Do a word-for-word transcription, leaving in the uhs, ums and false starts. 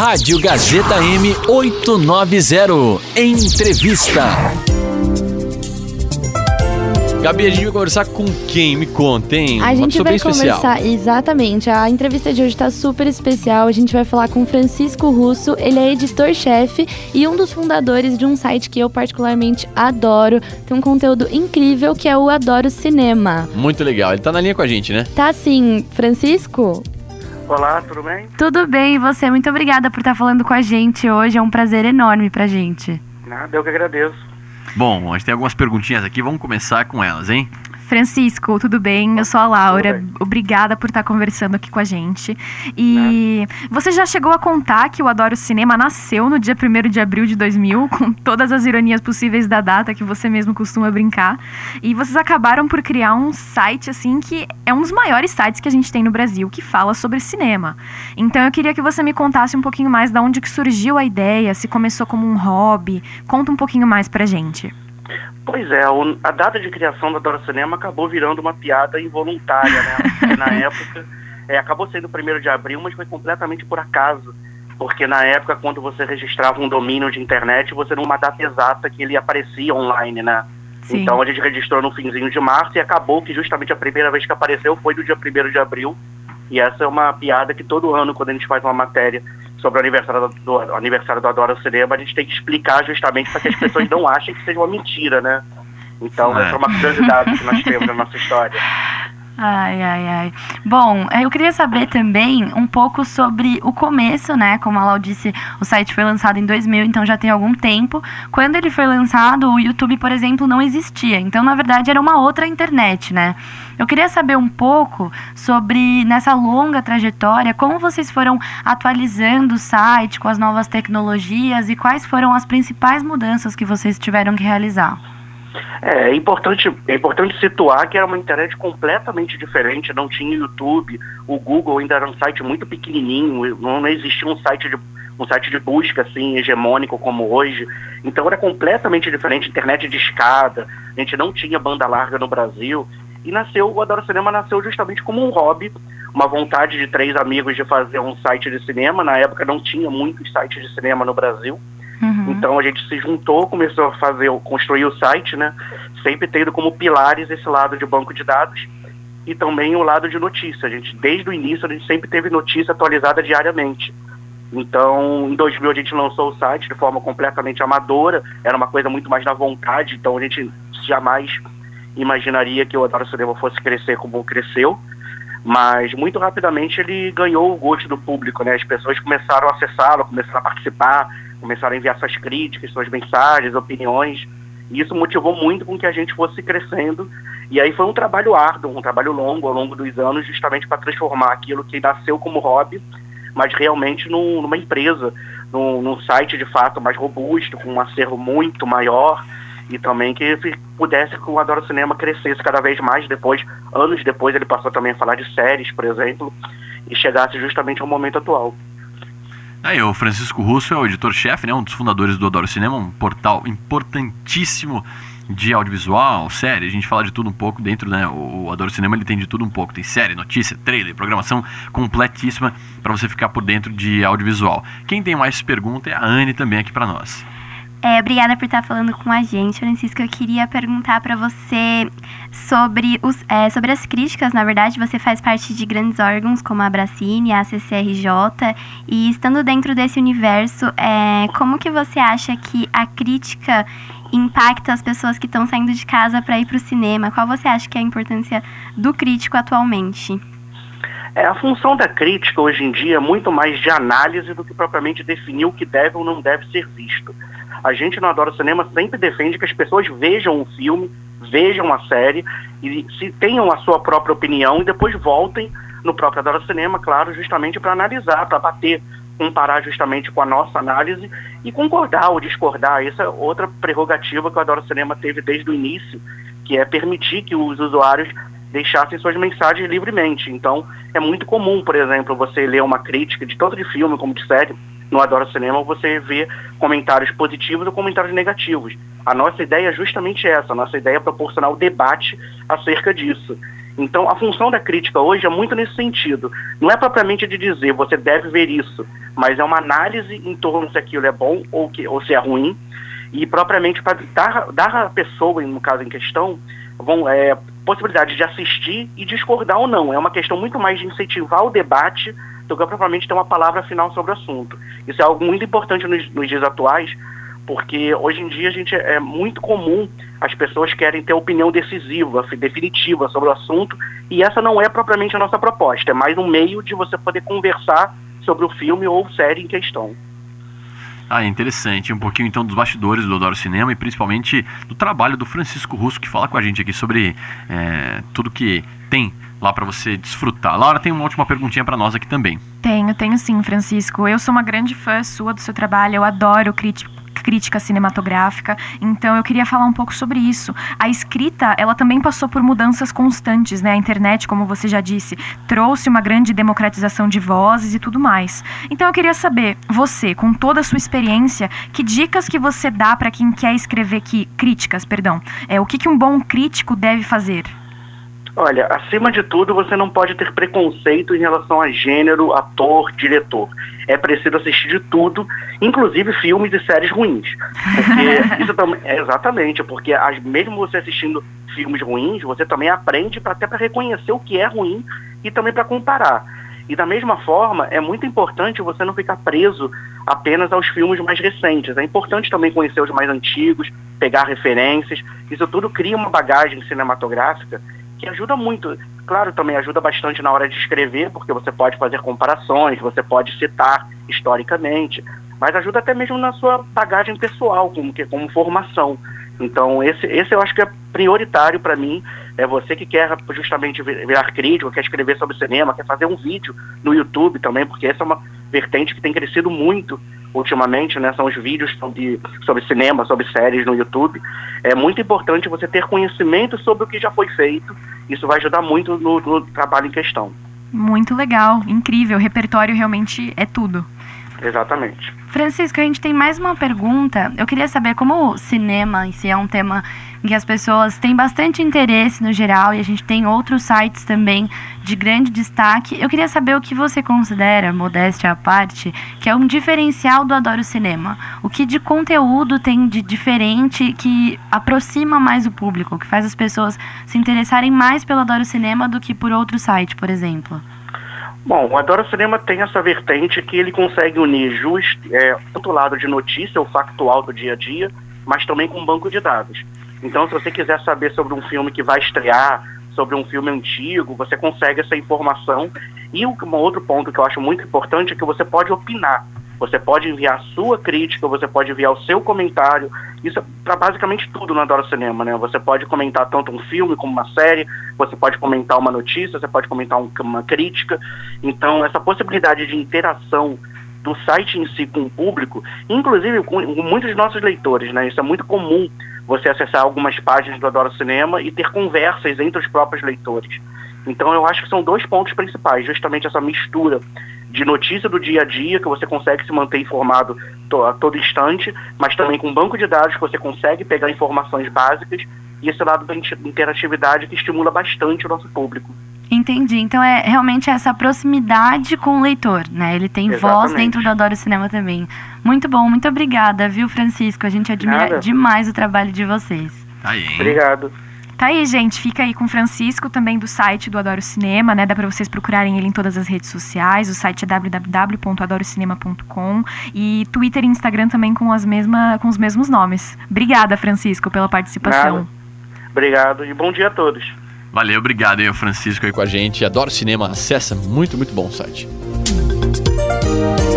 Rádio Gazeta M oitocentos e noventa. Entrevista. Gabi, a gente vai conversar com quem? Me conta, hein? A Uma gente pessoa vai bem especial. conversar, exatamente. A entrevista de hoje tá super especial. A gente vai falar com Francisco Russo. Ele é editor-chefe e um dos fundadores de um site que eu particularmente adoro. Tem um conteúdo incrível que é o Adoro Cinema. Muito legal. Ele tá na linha com a gente, né? Tá sim. Francisco? Olá, tudo bem? Tudo bem, e você? Muito obrigada por estar falando com a gente hoje. É um prazer enorme pra gente. Nada, eu que agradeço. Bom, a gente tem algumas perguntinhas aqui. Vamos começar com elas, hein? Francisco, tudo bem? Eu sou a Laura. Obrigada por estar conversando aqui com a gente. E você já chegou a contar que o Adoro Cinema nasceu no dia primeiro de abril de dois mil, com todas as ironias possíveis da data que você mesmo costuma brincar. E vocês acabaram por criar um site, assim, que é um dos maiores sites que a gente tem no Brasil, que fala sobre cinema. Então eu queria que você me contasse um pouquinho mais de onde que surgiu a ideia, se começou como um hobby. Conta um pouquinho mais pra gente. Pois é, o, a data de criação do Adoro Cinema acabou virando uma piada involuntária, né? Porque na época, é, acabou sendo o primeiro de abril, mas foi completamente por acaso. Porque na época, quando você registrava um domínio de internet, você não tinha uma data exata que ele aparecia online, né? Sim. Então a gente registrou no finzinho de março e acabou que justamente a primeira vez que apareceu foi no dia primeiro de abril. E essa é uma piada que todo ano, quando a gente faz uma matéria sobre o aniversário do, do, aniversário do Adoro Cinema, a gente tem que explicar justamente para que as pessoas não achem que seja uma mentira, né? Então, é. essa é uma curiosidade que nós temos na nossa história. Ai, ai, ai. Bom, eu queria saber também um pouco sobre o começo, né? Como a Lau disse, o site foi lançado em dois mil, então já tem algum tempo. Quando ele foi lançado, o YouTube, por exemplo, não existia. Então, na verdade, era uma outra internet, né? Eu queria saber um pouco sobre, nessa longa trajetória, como vocês foram atualizando o site com as novas tecnologias e quais foram as principais mudanças que vocês tiveram que realizar. É, é importante, é importante situar que era uma internet completamente diferente, não tinha YouTube, o Google ainda era um site muito pequenininho, não existia um site de, um site de busca assim, hegemônico como hoje, então era completamente diferente, internet de escada, a gente não tinha banda larga no Brasil, e nasceu, o Adoro Cinema nasceu justamente como um hobby, uma vontade de três amigos de fazer um site de cinema, na época não tinha muitos sites de cinema no Brasil. Uhum. Então a gente se juntou, começou a fazer, construir o site, né? Sempre tendo como pilares esse lado de banco de dados e também o lado de notícia. A gente, desde o início, a gente sempre teve notícia atualizada diariamente. Então, em dois mil a gente lançou o site de forma completamente amadora, era uma coisa muito mais na vontade, então a gente jamais imaginaria que o Adoro Cinema fosse crescer como cresceu. Mas muito rapidamente ele ganhou o gosto do público, né? As pessoas começaram a acessá-lo, começaram a participar, começaram a enviar suas críticas, suas mensagens, opiniões, e isso motivou muito com que a gente fosse crescendo, e aí foi um trabalho árduo, um trabalho longo ao longo dos anos, justamente para transformar aquilo que nasceu como hobby, mas realmente num, numa empresa, num, num site de fato mais robusto, com um acervo muito maior, e também que pudesse que o Adoro Cinema crescesse cada vez mais. Depois, anos depois, ele passou também a falar de séries, por exemplo, e chegasse justamente ao momento atual. Aí, o Francisco Russo é o editor-chefe, né, um dos fundadores do Adoro Cinema, um portal importantíssimo de audiovisual, série, a gente fala de tudo um pouco dentro, né, o Adoro Cinema ele tem de tudo um pouco, tem série, notícia, trailer, programação completíssima para você ficar por dentro de audiovisual. Quem tem mais pergunta é a Anne também aqui para nós. É, obrigada por estar falando com a gente, Francisco. Eu queria perguntar para você sobre, os, é, sobre as críticas. Na verdade, você faz parte de grandes órgãos como a Abracine, a C C R J, e estando dentro desse universo, é, como que você acha que a crítica impacta as pessoas que estão saindo de casa para ir para o cinema? Qual você acha que é a importância do crítico atualmente? É, a função da crítica hoje em dia é muito mais de análise do que propriamente definir o que deve ou não deve ser visto. A gente no Adoro Cinema sempre defende que as pessoas vejam o filme, vejam a série e se tenham a sua própria opinião e depois voltem no próprio Adoro Cinema, claro, justamente para analisar, para bater, comparar justamente com a nossa análise e concordar ou discordar. Essa é outra prerrogativa que o Adoro Cinema teve desde o início, que é permitir que os usuários deixassem suas mensagens livremente. Então, é muito comum, por exemplo, você ler uma crítica de tanto de filme como de série, no Adoro Cinema você vê comentários positivos ou comentários negativos. A nossa ideia é justamente essa, a nossa ideia é proporcionar o debate acerca disso. Então, a função da crítica hoje é muito nesse sentido. Não é propriamente de dizer, você deve ver isso, mas é uma análise em torno se aquilo é bom ou, que, ou se é ruim, e propriamente para dar, dar à pessoa, no caso em questão, vão, é, possibilidade de assistir e discordar ou não. É uma questão muito mais de incentivar o debate do que propriamente ter uma palavra final sobre o assunto. Isso é algo muito importante nos, nos dias atuais, porque hoje em dia a gente, é muito comum as pessoas querem ter opinião decisiva, definitiva sobre o assunto, e essa não é propriamente a nossa proposta, é mais um meio de você poder conversar sobre o filme ou série em questão. Ah, é interessante. Um pouquinho então dos bastidores do Adoro Cinema e principalmente do trabalho do Francisco Russo, que fala com a gente aqui sobre é, tudo que tem lá para você desfrutar. Laura, tem uma última perguntinha para nós aqui também. Tenho, tenho sim, Francisco. Eu sou uma grande fã sua do seu trabalho, eu adoro crítica. crítica cinematográfica, então eu queria falar um pouco sobre isso. A escrita, ela também passou por mudanças constantes, né? A internet, como você já disse, trouxe uma grande democratização de vozes e tudo mais. Então eu queria saber, você, com toda a sua experiência, que dicas que você dá para quem quer escrever que, críticas, perdão, é, o que, que um bom crítico deve fazer? Olha, acima de tudo, você não pode ter preconceito em relação a gênero, ator, diretor. É preciso assistir de tudo, inclusive filmes e séries ruins. Porque isso também, é exatamente, porque as, mesmo você assistindo filmes ruins, você também aprende pra, até para reconhecer o que é ruim e também para comparar. E da mesma forma, é muito importante você não ficar preso apenas aos filmes mais recentes. É importante também conhecer os mais antigos, pegar referências. Isso tudo cria uma bagagem cinematográfica que ajuda muito. Claro, também ajuda bastante na hora de escrever, porque você pode fazer comparações, você pode citar historicamente, mas ajuda até mesmo na sua bagagem pessoal, como, que, como formação. Então, esse, esse eu acho que é prioritário para mim. É você que quer justamente virar crítico, quer escrever sobre cinema, quer fazer um vídeo no YouTube também, porque essa é uma vertente que tem crescido muito ultimamente, né? São os vídeos sobre, sobre cinema, sobre séries no YouTube. É muito importante você ter conhecimento sobre o que já foi feito. Isso vai ajudar muito no, no trabalho em questão. Muito legal, incrível. O repertório realmente é tudo. Exatamente. Francisco, a gente tem mais uma pergunta. Eu queria saber como o cinema em si é um tema em que as pessoas têm bastante interesse no geral e a gente tem outros sites também de grande destaque. Eu queria saber o que você considera, modéstia à parte, que é um diferencial do Adoro Cinema. O que de conteúdo tem de diferente que aproxima mais o público, que faz as pessoas se interessarem mais pelo Adoro Cinema do que por outro site, por exemplo? Bom, o Adoro Cinema tem essa vertente que ele consegue unir just, é, tanto o lado de notícia, o factual do dia a dia, mas também com um banco de dados. Então, se você quiser saber sobre um filme que vai estrear, sobre um filme antigo, você consegue essa informação. E um outro ponto que eu acho muito importante é que você pode opinar. Você pode enviar a sua crítica, você pode enviar o seu comentário. Isso é para basicamente tudo no Adoro Cinema, né? Você pode comentar tanto um filme como uma série, você pode comentar uma notícia, você pode comentar um, uma crítica. Então, essa possibilidade de interação do site em si com o público, inclusive com, com muitos de nossos leitores, né? Isso é muito comum, você acessar algumas páginas do Adoro Cinema e ter conversas entre os próprios leitores. Então, eu acho que são dois pontos principais, justamente essa mistura de notícia do dia a dia, que você consegue se manter informado to, a todo instante, mas também com um banco de dados que você consegue pegar informações básicas, e esse lado da interatividade que estimula bastante o nosso público. Entendi. Então é realmente essa proximidade com o leitor, né? Ele tem Exatamente. Voz dentro do Adoro Cinema também. Muito bom, muito obrigada, viu, Francisco? A gente admira Nada. demais o trabalho de vocês. Aí, hein? Obrigado. Tá aí, gente. Fica aí com o Francisco, também do site do Adoro Cinema, né? Dá pra vocês procurarem ele em todas as redes sociais. O site é w w w ponto adoro cinema ponto com e Twitter e Instagram também com, as mesma, com os mesmos nomes. Obrigada, Francisco, pela participação. Nada. Obrigado e bom dia a todos. Valeu, obrigado aí, o Francisco aí com a gente. Adoro Cinema, acessa, muito, muito bom o site.